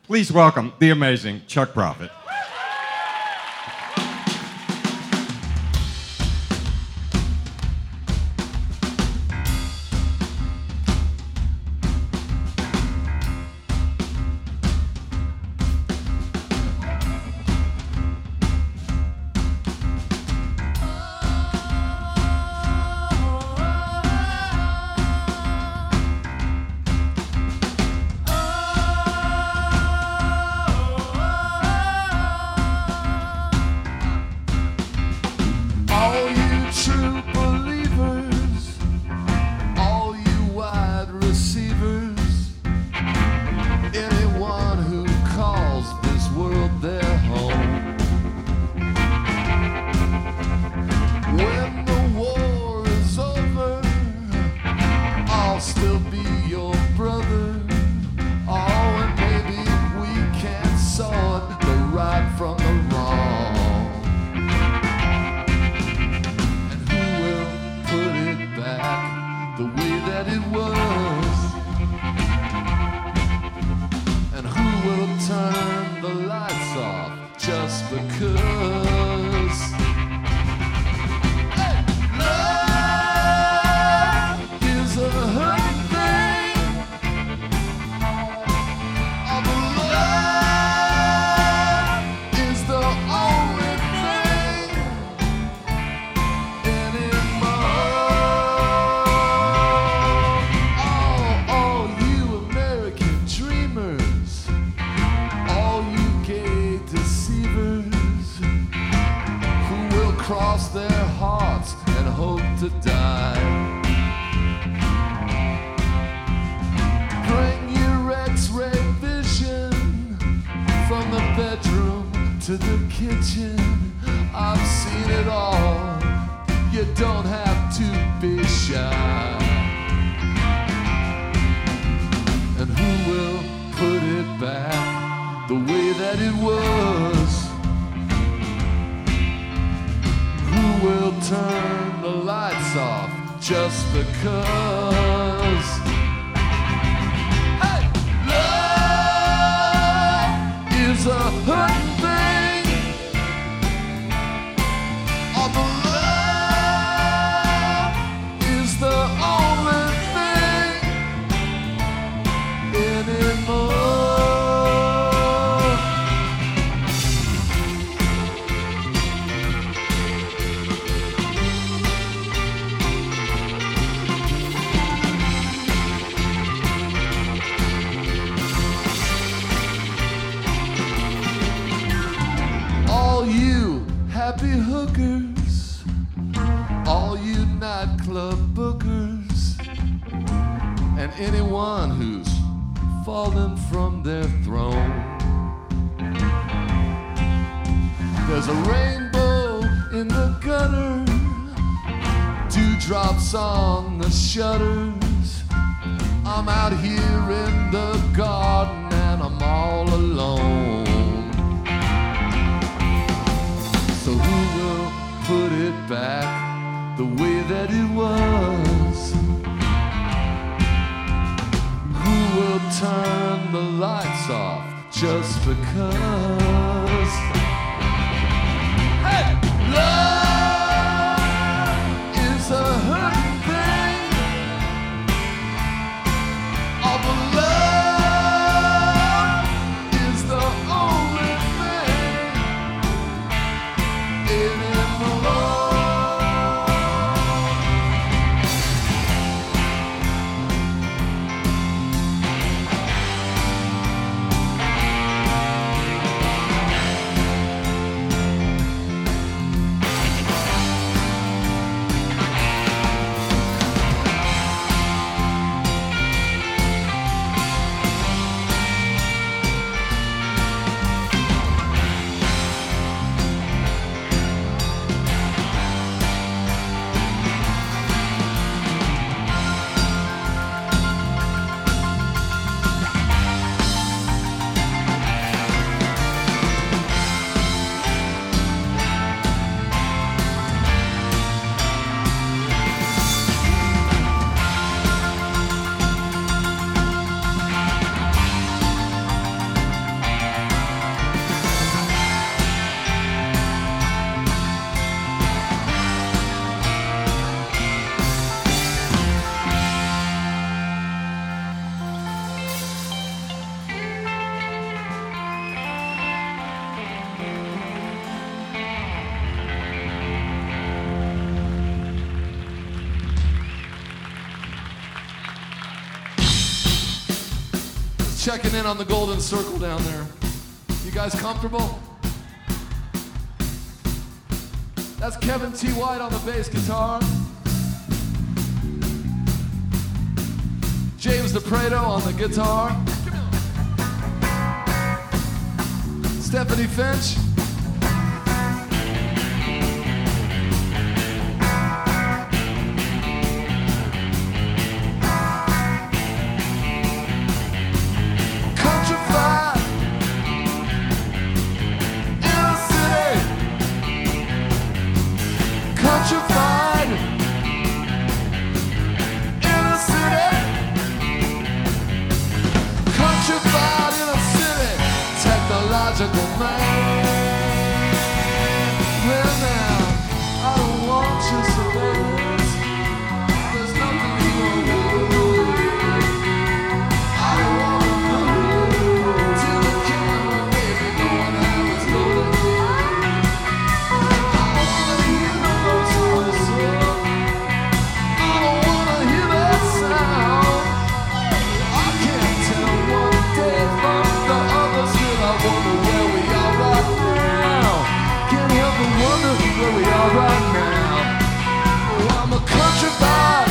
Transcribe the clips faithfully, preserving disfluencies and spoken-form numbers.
Please welcome the amazing Chuck Prophet. checking in on the Golden Circle down there. You guys comfortable? That's Kevin T. White on the bass guitar. James DePreto on the guitar. Stephanie Finch. Countrified in a city, countrified in a city, technological man. Well now, I don't want your surveillance. There's nothing you won't do. I don't want to know till the camera, baby, knowing how it's going to be. Where we are right now. Oh, I'm a country boy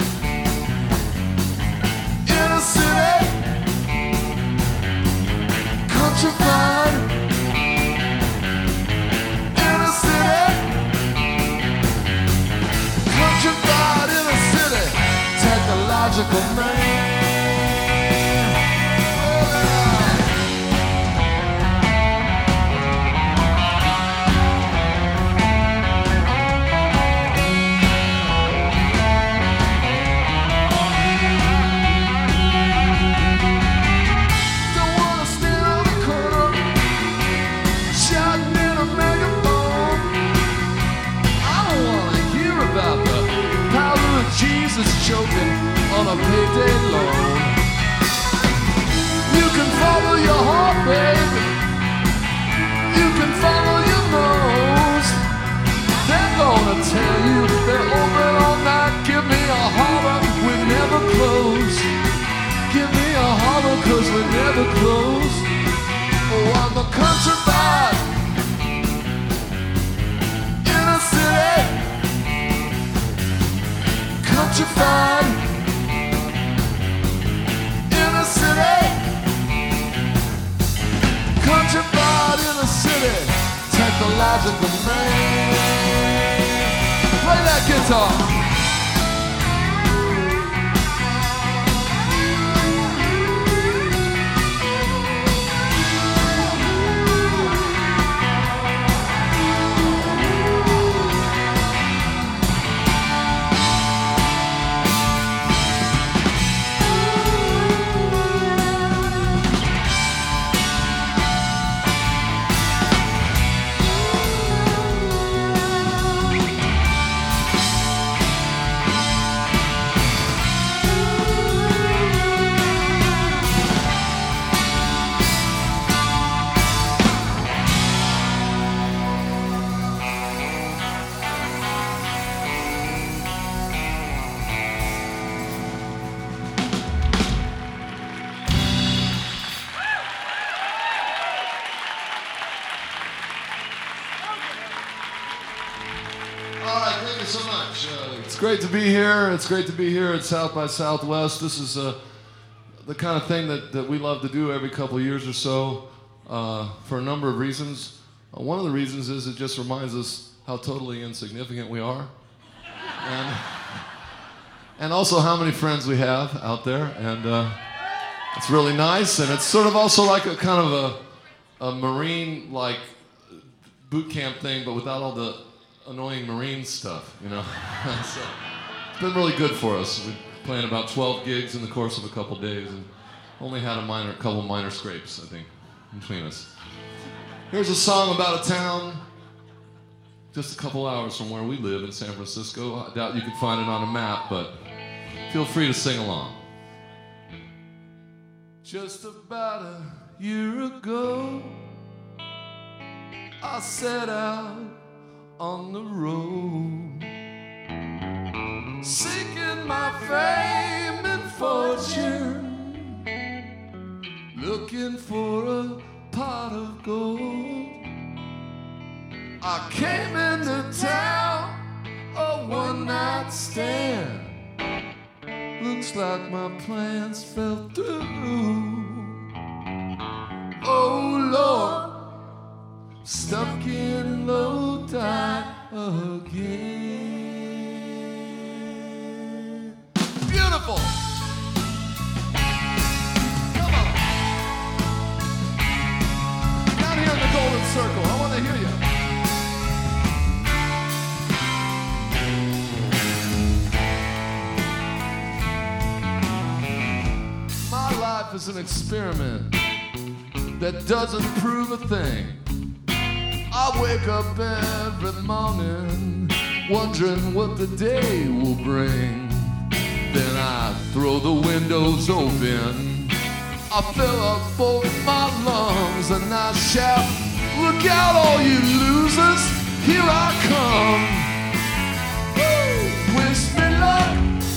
in a city, countrified in a city, countrified in a city, technological man. Jesus choking on a payday loan. You can follow your heart, baby. You can follow your nose. They're gonna tell you they're open all night. Give me a holler, we never close. Give me a holler, cause we never close. Oh, I'm a country boy in a city, countrified in a city, countrified in a city, technological man. Play that guitar. So much. Uh, it's great to be here. It's great to be here at South by Southwest. This is uh, the kind of thing that, that we love to do every couple of years or so uh, for a number of reasons. Uh, one of the reasons is it just reminds us how totally insignificant we are. And, and also how many friends we have out there. And uh, it's really nice. And it's sort of also like a kind of a, a Marine like boot camp thing, but without all the annoying Marine stuff, you know. So it's been really good for us. We've playing about twelve gigs in the course of a couple days, and only had a minor, couple minor scrapes, I think, between us. Here's a song about a town just a couple hours from where we live in San Francisco. I doubt you can find it on a map, but feel free to sing along. Just about a year ago, I set out on the road, seeking my fame and fortune, looking for a pot of gold. I came into town, a one-night stand. Looks like my plans fell through. Oh Lord, stuck in Lodi again. Beautiful. Come on. Down here in the Golden Circle, I want to hear you. My life is an experiment that doesn't prove a thing. I wake up every morning wondering what the day will bring. Then I throw the windows open, I fill up both my lungs and I shout, look out all you losers, here I come. Woo! Wish me luck,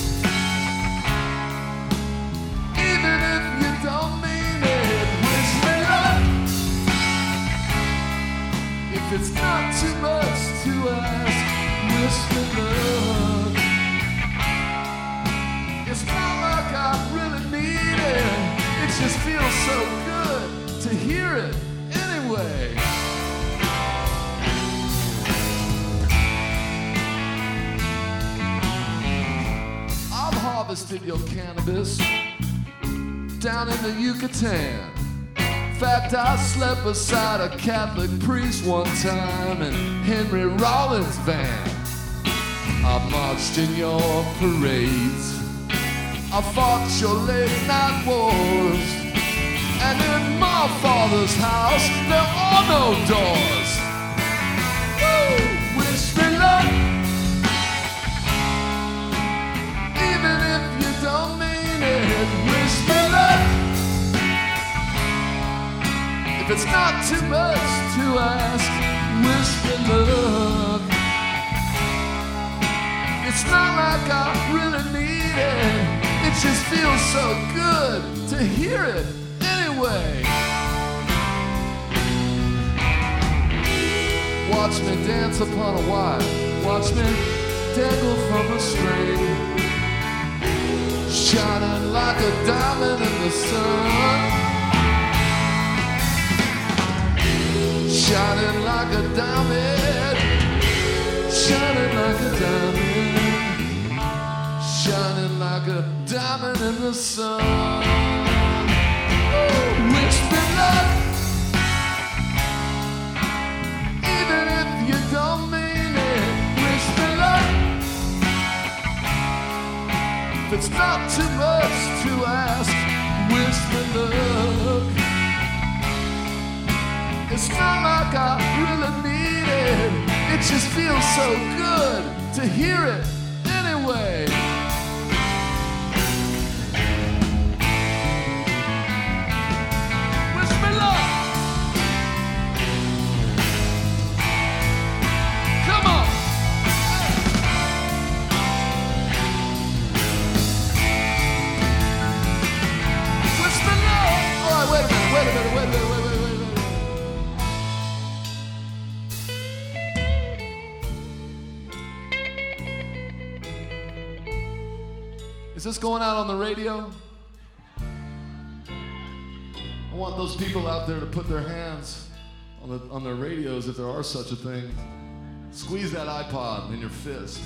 even if you don't mean it. Wish me luck, if it's not too much to ask. Wish me luck, it's not like I really need it. It just feels so good to hear it anyway. I've harvested your cannabis down in the Yucatan. In fact, I slept beside a Catholic priest one time in Henry Rollins' van. I marched in your parades, I fought your late night wars, and in my father's house there are no doors. Woo! Wish me luck, even if you don't mean it. Wish me luck, if it's not too much to ask. Wish me luck, it's not like I really need it. It just feels so good to hear it anyway. Watch me dance upon a wire, watch me dangle from a string, shining like a diamond in the sun, shining like a diamond, shining like a diamond, shining like a diamond in the sun. Ooh, wish me luck, even if you don't mean it. Wish me luck, if it's not too much to ask. Wish me luck, it's not like I really need it. It just feels so good to hear it anyway. Is this going out on the radio? I want those people out there to put their hands on, the, on their radios, if there are such a thing. Squeeze that iPod in your fist.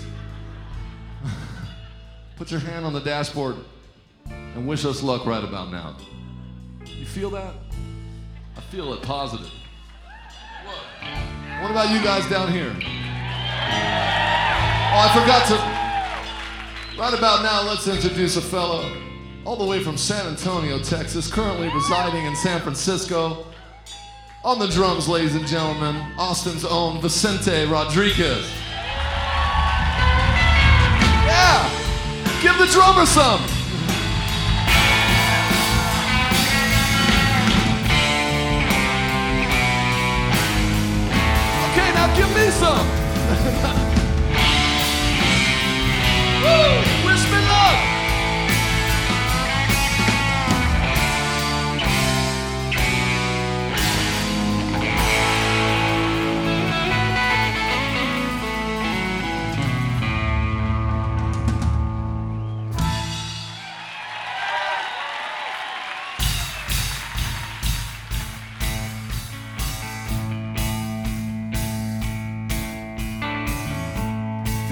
Put your hand on the dashboard and wish us luck right about now. You feel that? I feel it positive. What? What about you guys down here? Oh, I forgot to... Right about now, let's introduce a fellow all the way from San Antonio, Texas, currently residing in San Francisco. On the drums, ladies and gentlemen, Austin's own Vicente Rodriguez. Yeah! Give the drummer some! Okay, now give me some! Woo! Wish me luck!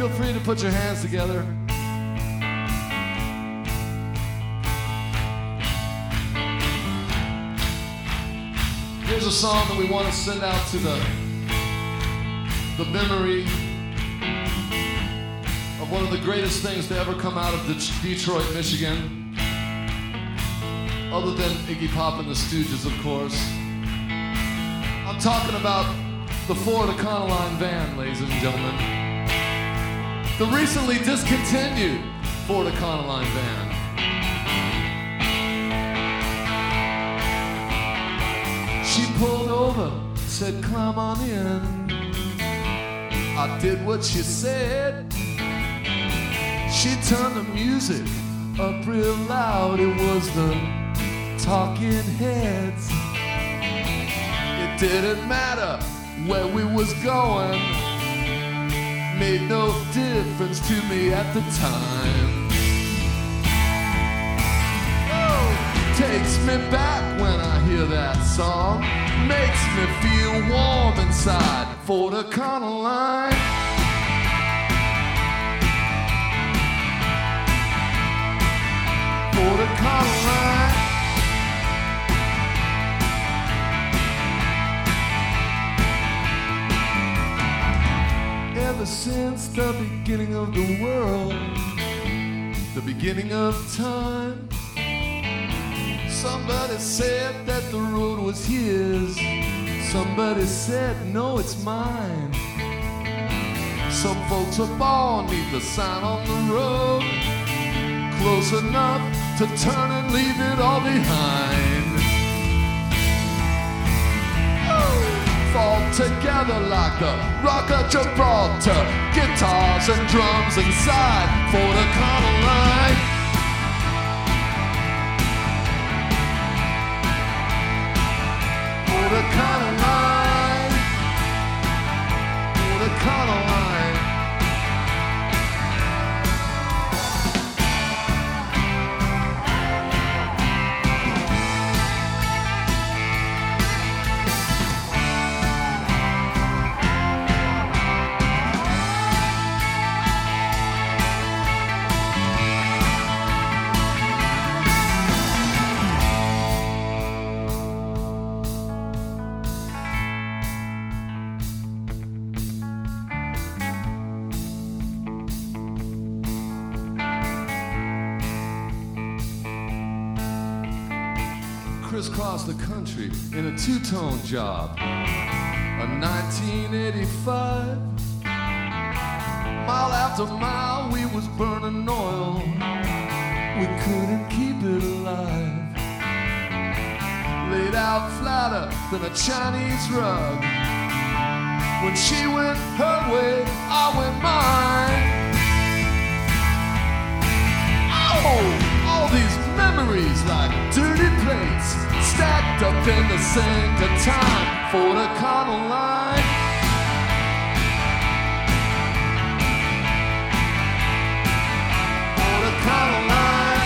feel free to put your hands together. Here's a song that we want to send out to the, the memory of one of the greatest things to ever come out of Detroit, Michigan. Other than Iggy Pop and the Stooges, of course. I'm talking about the Ford Econoline van, ladies and gentlemen. The recently discontinued Ford Econoline van. She pulled over, said, climb on in. I did what she said. She turned the music up real loud. It was the Talking Heads. It didn't matter where we was going. Made no difference to me at the time. Takes me back when I hear that song. Makes me feel warm inside. Ford Econoline. Ford Econoline. Ever since the beginning of the world, the beginning of time, somebody said that the road was his. Somebody said, no, it's mine. Some folks are born neath the sign on the road, close enough to turn and leave it all behind. Fall together like the Rock of Gibraltar, guitars and drums inside Ford Econoline. Ford Econoline. Ford Econoline. Crisscross the country in a two-tone job. A nineteen eighty-five. Mile after mile we was burning oil. We couldn't keep it alive. Laid out flatter than a Chinese rug. When she went her way, I went mine. Oh, all these memories like dirty plates stacked up in the sink of time. Ford Econoline. Ford Econoline.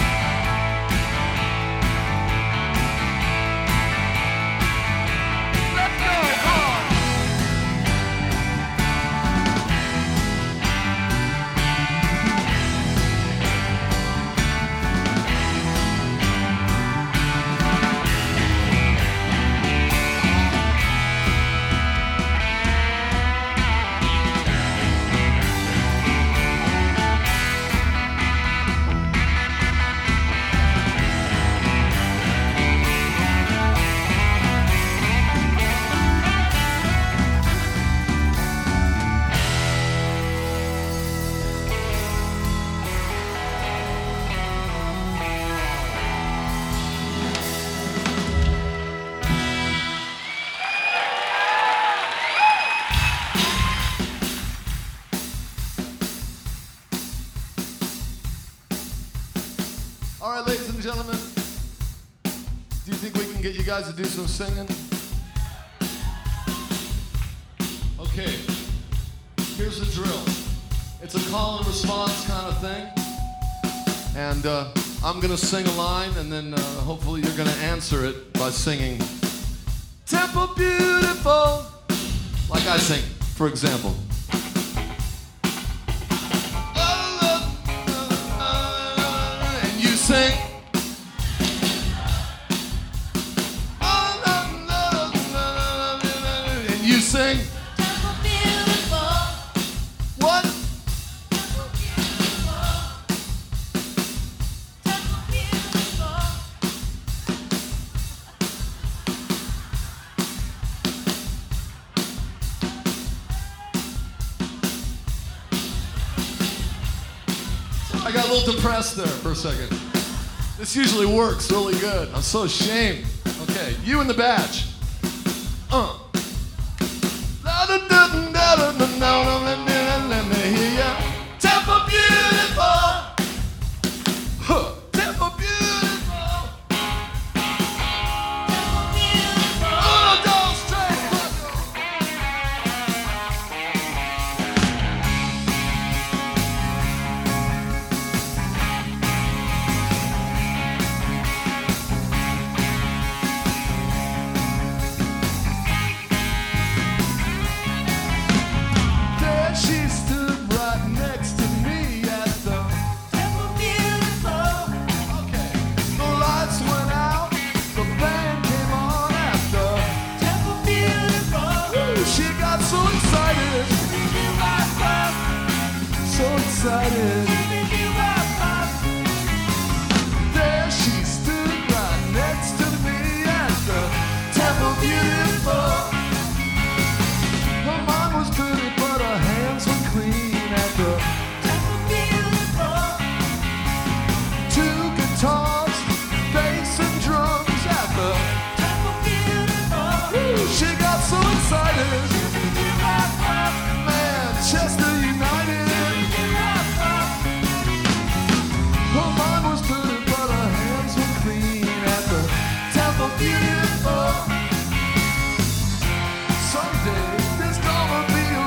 Let's go, come on. All right, ladies and gentlemen, do you think we can get you guys to do some singing? Okay, here's the drill. It's a call and response kind of thing. And uh, I'm gonna sing a line, and then uh, hopefully you're gonna answer it by singing Temple Beautiful, like I sing, for example. got a little depressed there for a second. This usually works really good. I'm so ashamed. Okay, you and the badge. Uh. Let me hear ya. Temple beautiful. Huh. Temple beautiful. Temple beautiful. Oh, don't straight. There she stood right next to me at the Temple Beautiful. Okay. The lights went out, the band came on at the Temple Beautiful. Woo, she got so excited. So excited. There she stood right next to me at the Temple Beautiful. Her mind was dirty, but her hands were clean at the Temple Beautiful. Two guitars, bass and drums at the Temple Beautiful. Woo, she got so excited. Manchester United. Her mind was dirty, but her hands were clean at the Temple Beautiful. Someday there's gonna be a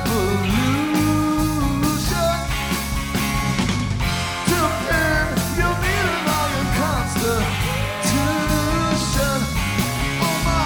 revolution. To pin, you'll need an iron constitution. Oh my.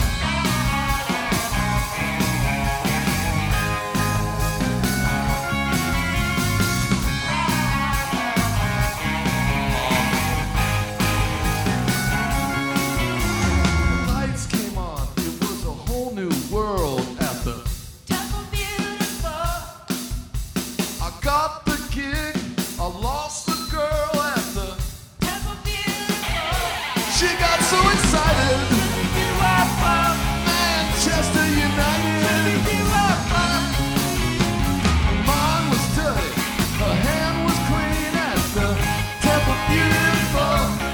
Lights came on. It was a whole new world at the Temple Beautiful. I got the gig, I lost the girl at the Temple Beautiful. She got so excited. Manchester United. Her mind was dirty, her hand was clean at the Temple Beautiful.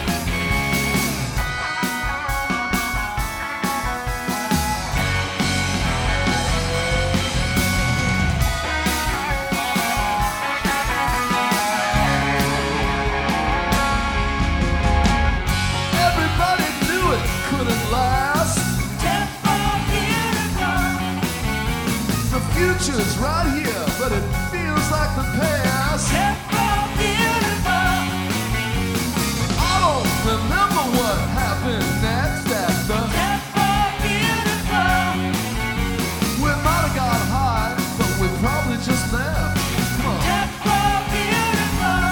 Everybody knew it couldn't last. Temple Beautiful. The future's right here, but it feels like the past. Temple Beautiful. I don't remember what happened next at the Temple Beautiful. We might have got high, but we probably just left. Come on. Temple Beautiful.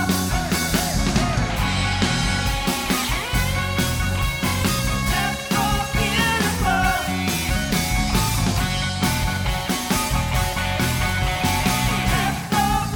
Temple Beautiful. Temple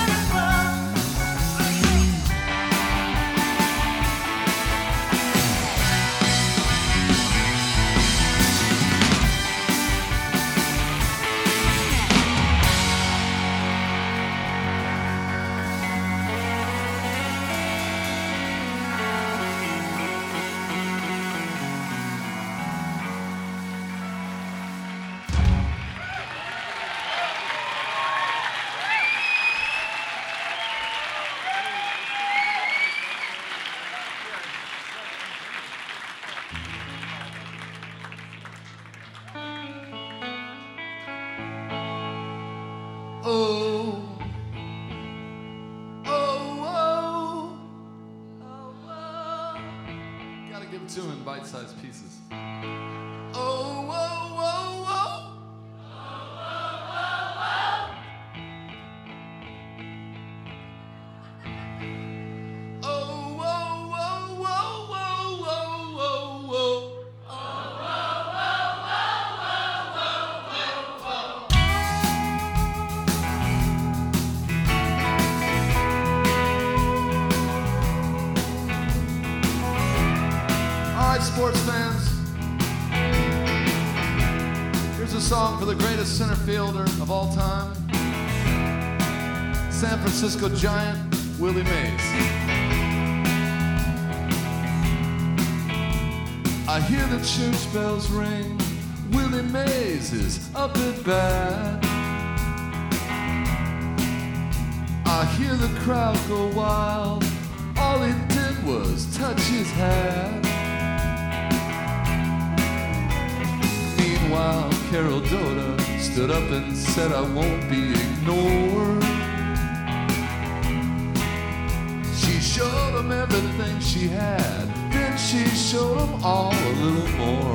Oh, oh, oh. Gotta give it to him in bite-sized pieces. Oh, oh, oh, oh. Oh, oh, oh, oh, oh, oh, oh, oh. All right, sports fans. Here's a song for the greatest center fielder of all time. San Francisco Giant, Willie Mays. I hear the church bells ring. Willie Mays is up at bat. I hear the crowd go wild. All he did was touch his hat. Meanwhile, Carol Doda stood up and said, I won't be ignored. She showed him everything she had, then she showed him all a little more.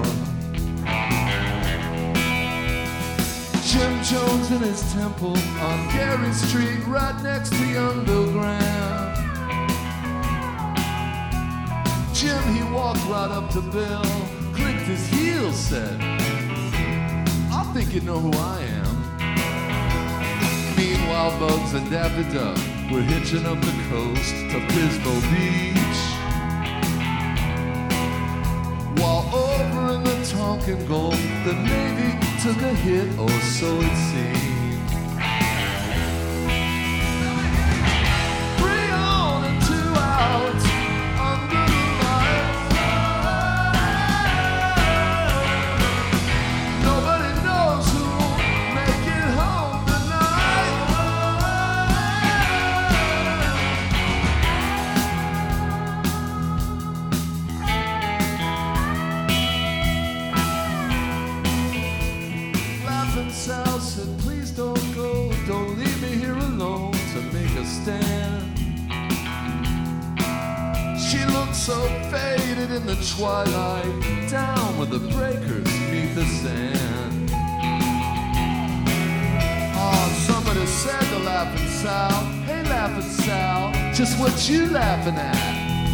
Jim Jones in his temple on Gary Street, right next to Young Bill Graham. Jim, he walked right up to Bill, clicked his heels, said, I think you know who I am. Meanwhile, Bugs and Daffy Duck were hitching up the coast to Pismo Beach. While over in the Tonkin Gulf, the Navy took a hit, or so it seemed. Three on and two out under the lights. Nobody knows who'll make it home tonight. Laughing Sal said, please don't go, don't leave me here alone to make a stand. She looked so faded in the twilight, down with the breakers meet the sand. Oh, somebody said to Laughing Sal, hey Laughing Sal, just what you laughing at?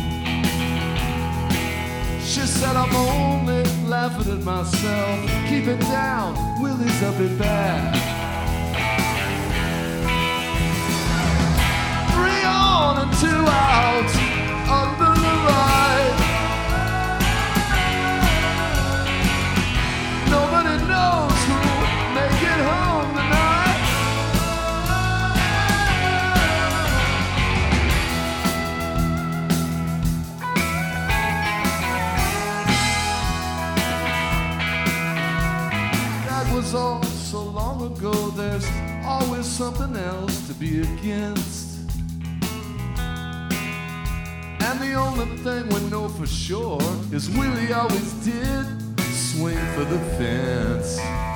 She said, I'm only laughing at myself. Keep it down, Willie's up at bat. Three on and two out under the light. Nobody knows who'll make it home tonight. That was all so long ago. There's always something else to be against. And the only thing we know for sure is Willie always did swing for the fence.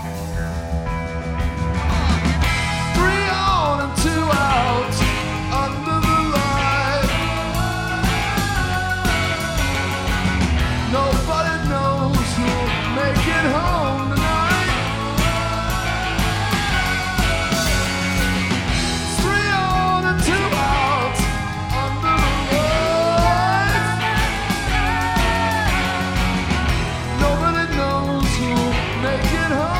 Three on and two out under the light. Nobody knows who'll make it home tonight. Three on and two out under the lights. Nobody knows who'll make it home.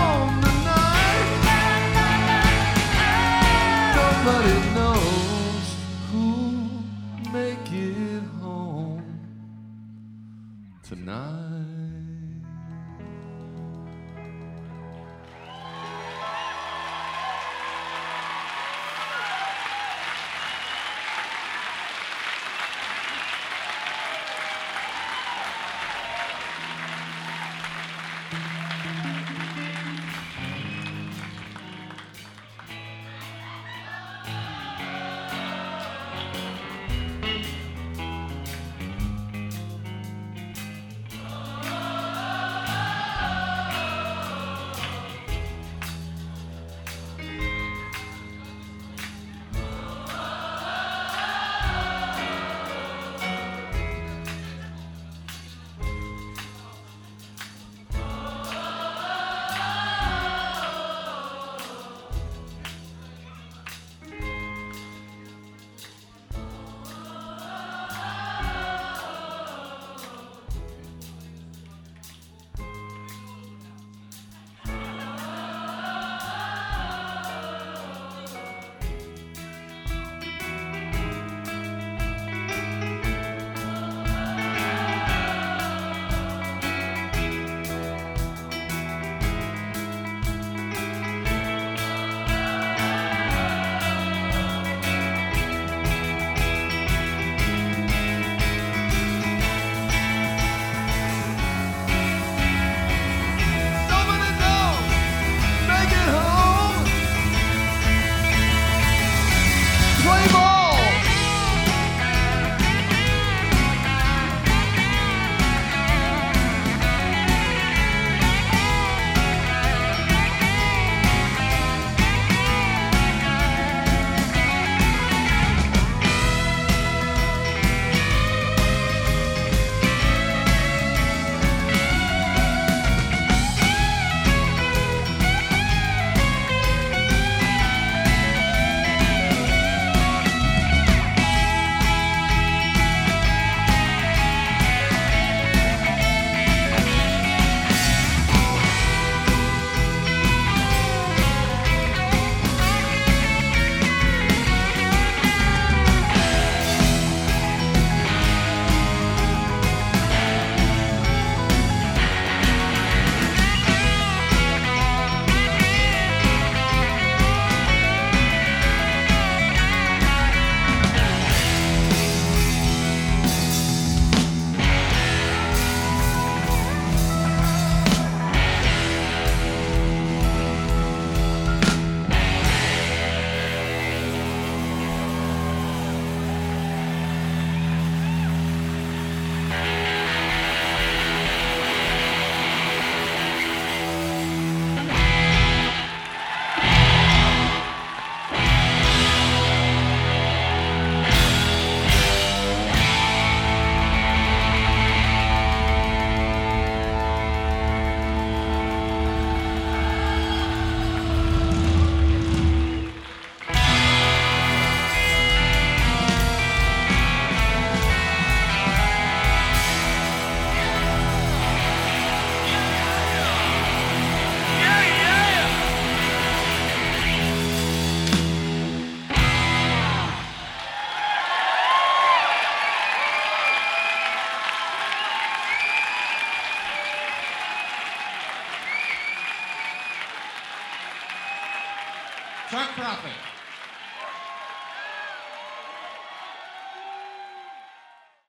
Chuck Prophet.